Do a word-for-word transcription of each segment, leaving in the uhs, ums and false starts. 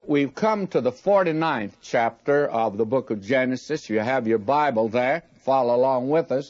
We've come to the forty-ninth chapter of the book of Genesis. You have your Bible there. Follow along with us.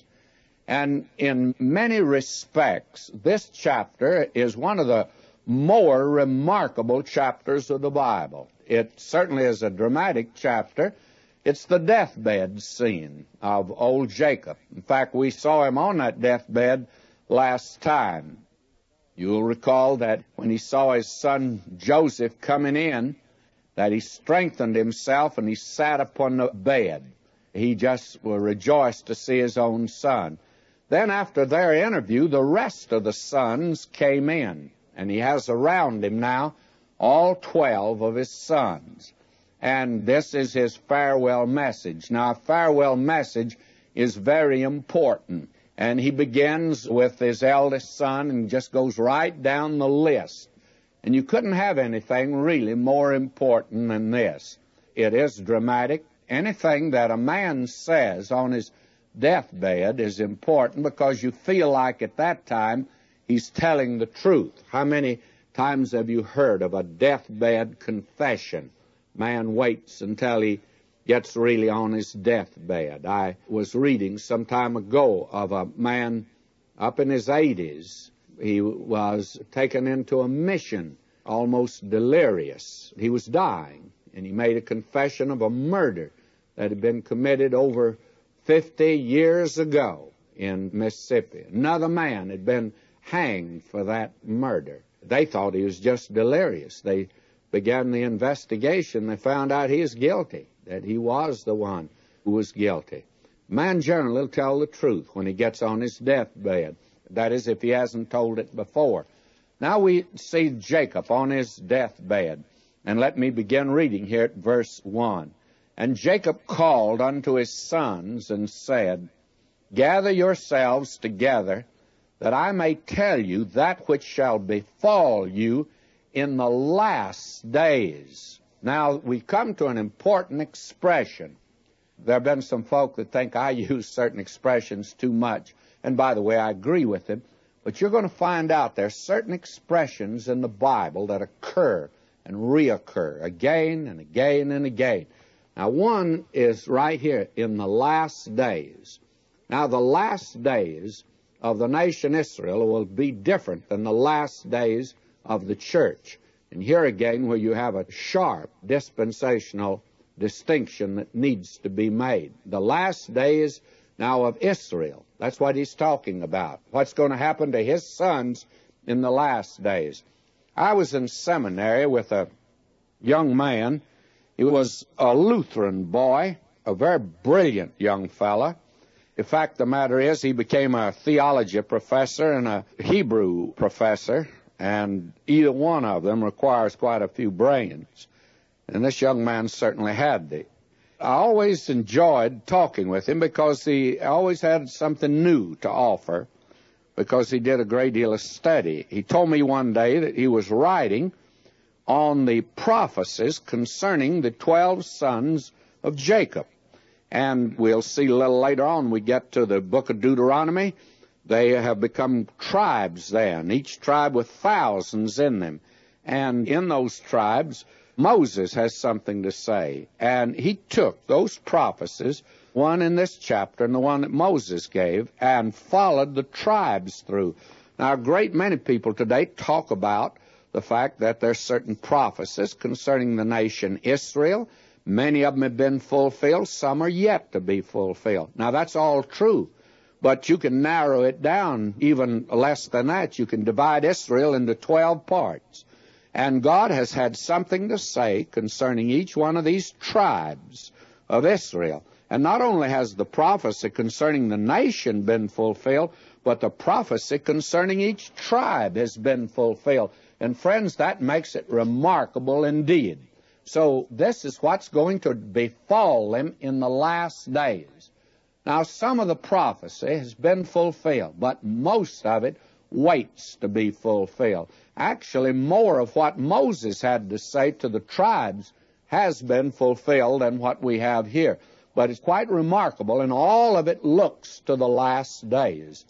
And in many respects, this chapter is one of the more remarkable chapters of the Bible. It certainly is a dramatic chapter. It's the deathbed scene of old Jacob. In fact, we saw him on that deathbed last time. You'll recall that when he saw his son Joseph coming in, that he strengthened himself and he sat upon the bed. He just rejoiced to see his own son. Then after their interview, the rest of the sons came in, and he has around him now all twelve of his sons. And this is his farewell message. Now, a farewell message is very important. And he begins with his eldest son and just goes right down the list. And you couldn't have anything really more important than this. It is dramatic. Anything that a man says on his deathbed is important because you feel like at that time he's telling the truth. How many times have you heard of a deathbed confession? Man waits until he gets really on his deathbed. I was reading some time ago of a man up in his eighties. He was taken into a mission, almost delirious. He was dying, and he made a confession of a murder that had been committed over fifty years ago in Mississippi. Another man had been hanged for that murder. They thought he was just delirious. They began the investigation. They found out he was guilty, that he was the one who was guilty. Man generally will tell the truth when he gets on his deathbed. That is, if he hasn't told it before. Now we see Jacob on his deathbed. And let me begin reading here at verse one. And Jacob called unto his sons and said, Gather yourselves together, that I may tell you that which shall befall you in the last days. Now, we come to an important expression. There have been some folk that think I use certain expressions too much. And by the way, I agree with them. But you're going to find out there are certain expressions in the Bible that occur and reoccur again and again and again. Now, one is right here, in the last days. Now, the last days of the nation Israel will be different than the last days of the church. And here again, where you have a sharp dispensational distinction that needs to be made. The last days now of Israel. That's what he's talking about. What's going to happen to his sons in the last days. I was in seminary with a young man. He was a Lutheran boy, a very brilliant young fella. In fact, the matter is he became a theology professor and a Hebrew professor, and either one of them requires quite a few brains. And this young man certainly had the. I always enjoyed talking with him because he always had something new to offer, because he did a great deal of study. He told me one day that he was writing on the prophecies concerning the twelve sons of Jacob. And we'll see a little later on, we get to the book of Deuteronomy, they have become tribes then, each tribe with thousands in them. And in those tribes, Moses has something to say. And he took those prophecies, one in this chapter and the one that Moses gave, and followed the tribes through. Now, a great many people today talk about the fact that there's certain prophecies concerning the nation Israel. Many of them have been fulfilled. Some are yet to be fulfilled. Now, that's all true. But you can narrow it down even less than that. You can divide Israel into twelve parts. And God has had something to say concerning each one of these tribes of Israel. And not only has the prophecy concerning the nation been fulfilled, but the prophecy concerning each tribe has been fulfilled. And friends, that makes it remarkable indeed. So this is what's going to befall them in the last days. Now, some of the prophecy has been fulfilled, but most of it waits to be fulfilled. Actually, more of what Moses had to say to the tribes has been fulfilled than what we have here. But it's quite remarkable, and all of it looks to the last days.